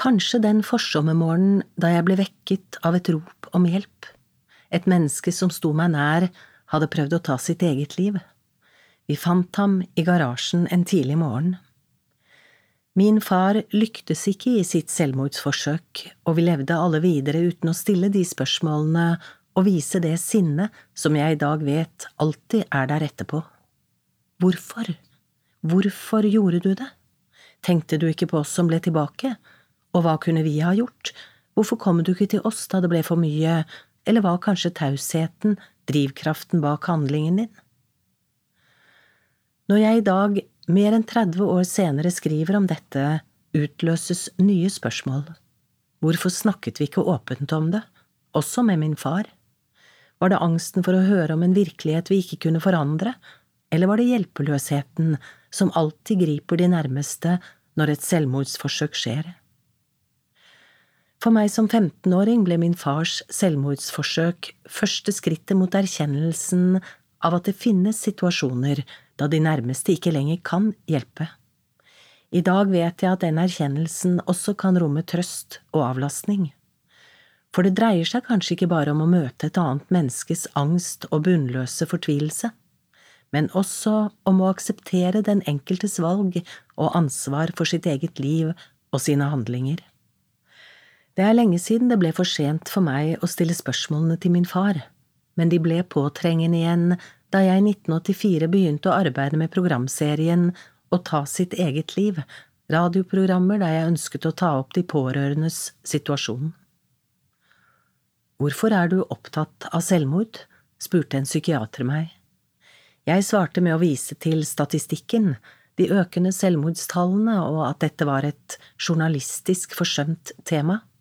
Kanskje den forsommermorgenen da jeg ble vekket av et rop om hjelp. Et menneske som sto meg nær, hadde prøvd å ta sitt eget liv. Vi fant ham i garasjen en tidlig morgen. Min far lyktes ikke i sitt selvmordsforsøk, og vi levde alle videre uten å stille de spørsmålene og vise det sinne som jeg i dag vet alltid er der etterpå. Hvorfor? Hvorfor gjorde du det? Tenkte du ikke på oss som ble tilbake? Og hva kunne vi ha gjort? Hvorfor kom du ikke til oss da det ble for mye, eller var kanskje tausheten drivkraften bak handlingen din? Når jeg i dag, mer enn 30 år senere, skriver om dette, utløses nye spørsmål. Hvorfor snakket vi ikke åpent om det, også med min far? Var det angsten for å høre om en virkelighet vi ikke kunne forandre, eller var det hjelpeløsheten som alltid griper de nærmeste når et selvmordsforsøk skjer? For meg som 15-åring ble min fars selvmordsforsøk første skrittet mot erkjennelsen av at det finnes situasjoner da de nærmeste ikke lenger kan hjelpe. I dag vet jeg at den erkjennelsen også kan romme trøst og avlastning. For det dreier seg kanskje ikke bare om å møte et annet menneskes angst og bunnløse fortvilelse, men også om å akseptere den enkeltes valg og ansvar for sitt eget liv og sine handlinger. Det er lenge siden det ble for sent for meg å stille spørsmålene til min far, men de ble påtrengende igjen da jeg i 1984 begynte å arbeide med programserien Å ta sitt eget liv, radioprogrammer der jeg ønsket å ta opp de pårørendes situasjon. Hvorfor er du opptatt av selvmord? Spurte en psykiater meg. Jeg svarte med å vise til statistikken, de økende selvmordstallene og at dette var et journalistisk forsømt tema.